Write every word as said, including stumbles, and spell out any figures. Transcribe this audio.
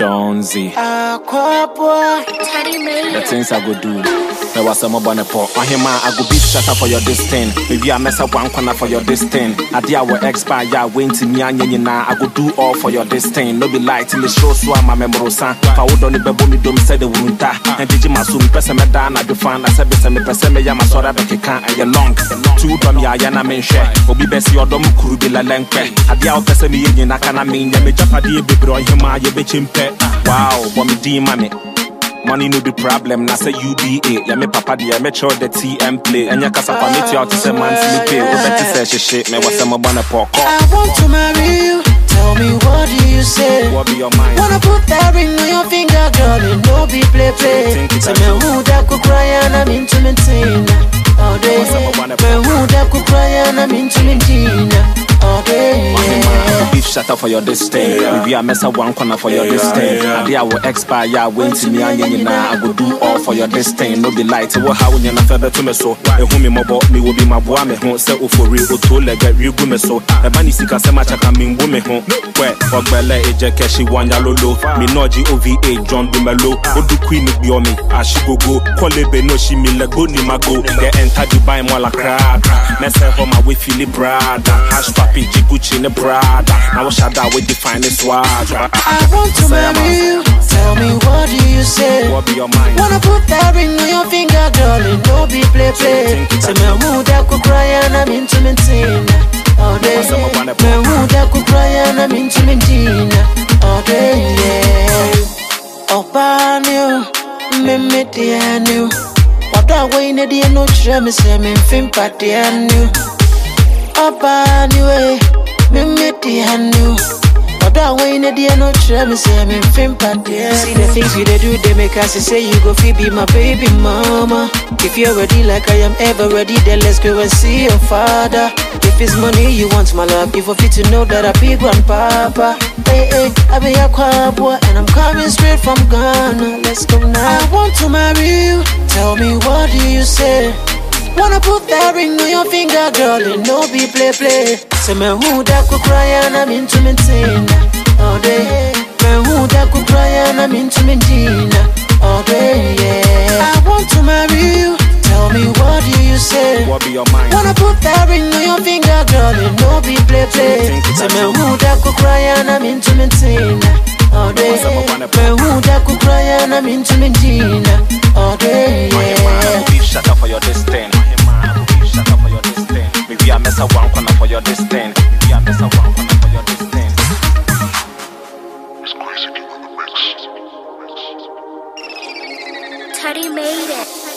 Donzi. The things I go do. There was some bonnet pot. On him, I go beat shatter for your disdain. Maybe I mess up one corner for your disdain. I dear will expire, ya win to me and now. I go do all for your disdain. No be light in the show, so I'm a member of San. I would only be me don't say the winter. And did you masum person me down at the fan? I said, Mister Me person me yama sorra beke can and your long. Two from ya yana men share. Or be best your dom kurubila lenke. I dear person me in Nakana mean, ya me japadi baby on him, I bitch him pet. Wow, what me deem money. Money no be problem, na say U B A. Ya me papa dia me show the T M play. And ya kasa for me to out to say man sleep. O better say she shit me was some bonnet pork. I want to marry you. Tell me what do you say? What be your mind? Wanna put that ring on your finger, girl, and no be play play. Say me who that could cry and I'm into maintain all day. Me who that could cry and I'm into maintain all day. Beef shatter for your disdain. Maybe I mess up one corner for your disdain. I dare will expire, ya win to me and you now. I go do all for your disdain. No be light, what how when you're not further to me so. A whom me mobile me will be my boy, me home, say for real, to leg get real good me so. A bunny sick as much I can mean women home. Where, or Bella Eja Kashi one yalolo. Me no G O V A, John Dumelo. What do Queen be on me? I should go go. Call it no she me like go ni mago. They enter Dubai more like crab. Mess up on my way, Philly Brad. Hash papi, Gucci in the Brad. Now what shall that we define this swag? I want to marry you. Tell me what do you say? What be your mind? Wanna put that ring on your finger, girl, and no be play play. Say me who that could cry and I'm into maintain all day. Me who that could cry and I'm into maintain all day. Yeah. Opa new, me me dear new. What that way ne dear no try me say me fin party new. Opa new, me me dear new. That way in the day no try me say I'm in film party. See the things you they do, they make us say you go fi be my baby mama. If you're ready like I am ever ready, then let's go and see your father. If it's money you want my love, you for fit to know that I be grandpapa. Hey hey, I be a choir boy and I'm coming straight from Ghana. Let's go now. I want to marry you. Tell me what do you say? Wanna put that ring on your finger, girl, and no be play play. Say me who that could cry and I'm into maintain all day. Me who that could cry and I'm into maintain all day. Yeah. I want to marry you. Tell me what do you say? What be your mind? Wanna put that ring on your finger, girl, and no be play play. Say me who that could cry and I'm into maintain all day. Me who that could cry and I'm into maintain all day. Yeah. Beef shatter for your disdain. Shut up for your disdain. Maybe I mess up one corner for your disdain. Maybe I mess up one corner for your disdain. Teddy made it.